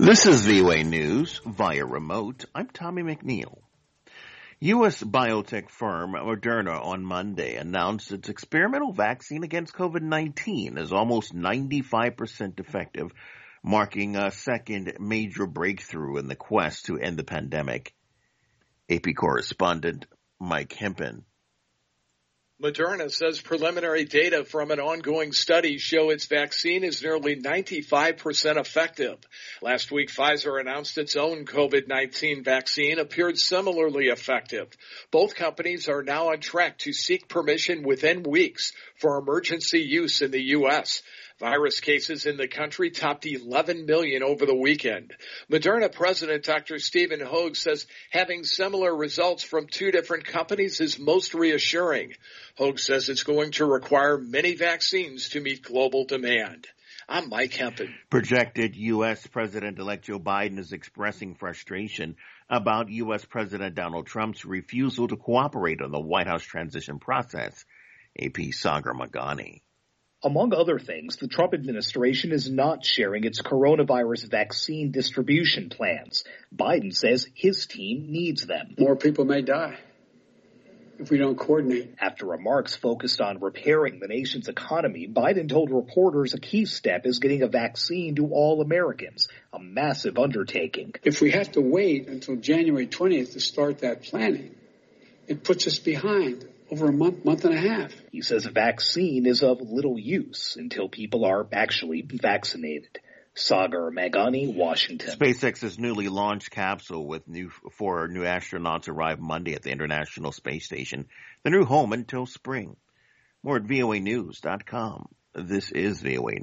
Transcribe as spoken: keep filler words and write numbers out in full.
This is V O A News via remote. I'm Tommy McNeil. U S biotech firm Moderna on Monday announced its experimental vaccine against COVID nineteen is almost ninety-five percent effective, marking a second major breakthrough in the quest to end the pandemic. A P correspondent Mike Hempen. Moderna says preliminary data from an ongoing study show its vaccine is nearly ninety-five percent effective. Last week, Pfizer announced its own COVID nineteen vaccine appeared similarly effective. Both companies are now on track to seek permission within weeks for emergency use in the U S Virus cases in the country topped eleven million over the weekend. Moderna President Doctor Stephen Hoge says having similar results from two different companies is most reassuring. Hoge says it's going to require many vaccines to meet global demand. I'm Mike Hempen. Projected U S President-elect Joe Biden is expressing frustration about U S President Donald Trump's refusal to cooperate on the White House transition process. A P Sagar Magani. Among other things, the Trump administration is not sharing its coronavirus vaccine distribution plans. Biden says his team needs them. More people may die if we don't coordinate. After remarks focused on repairing the nation's economy, Biden told reporters a key step is getting a vaccine to all Americans, a massive undertaking. If we have to wait until January twentieth to start that planning, it puts us behind over a month, month and a half. He says a vaccine is of little use until people are actually vaccinated. Sagar Magani, Washington. SpaceX's newly launched capsule with new four new astronauts arrived Monday at the International Space Station, the new home until spring. More at V O A news dot com. This is V O A